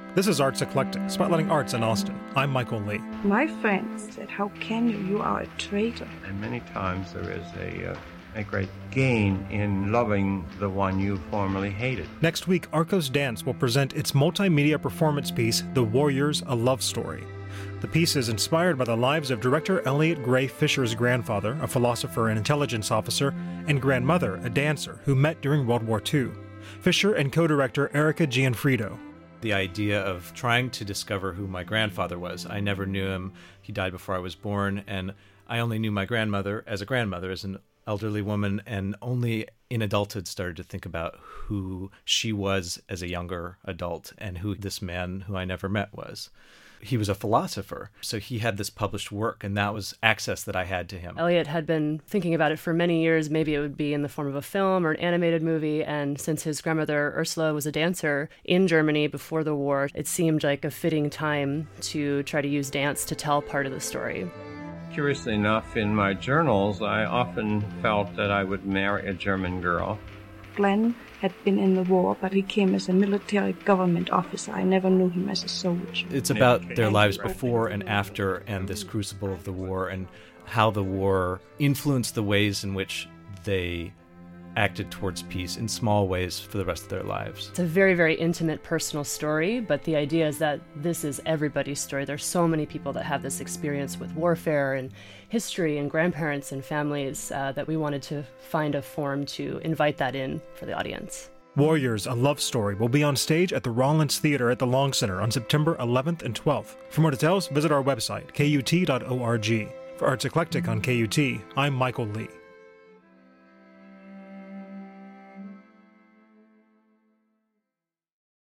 This is Arts Eclectic, spotlighting arts in Austin. I'm Michael Lee. My friends said, "How can you? You are a traitor." And many times there is a great gain in loving the one you formerly hated. Next week, Arcos Dance will present its multimedia performance piece, The Warriors, A Love Story. The piece is inspired by the lives of director Elliot Gray Fisher's grandfather, a philosopher and intelligence officer, and grandmother, a dancer, who met during World War II. Fisher and co-director Erica Gianfrido. The idea of trying to discover who my grandfather was. I never knew him. He died before I was born, and I only knew my grandmother, as an elderly woman, and only in adulthood started to think about who she was as a younger adult and who this man who I never met was. He was a philosopher, so he had this published work, and that was access that I had to him. Elliot had been thinking about it for many years. Maybe it would be in the form of a film or an animated movie, and since his grandmother Ursula was a dancer in Germany before the war, it seemed like a fitting time to try to use dance to tell part of the story. Curiously enough, in my journals, I often felt that I would marry a German girl. Glenn had been in the war, but he came as a military government officer. I never knew him as a soldier. It's about their lives before and after and this crucible of the war and how the war influenced the ways in which they acted towards peace in small ways for the rest of their lives. It's a very, very intimate, personal story, but the idea is that this is everybody's story. There's so many people that have this experience with warfare and history and grandparents and families that we wanted to find a form to invite that in for the audience. Warriors, A Love Story will be on stage at the Rollins Theater at the Long Center on September 11th and 12th. For more details, visit our website, kut.org. For Arts Eclectic on KUT, I'm Michael Lee.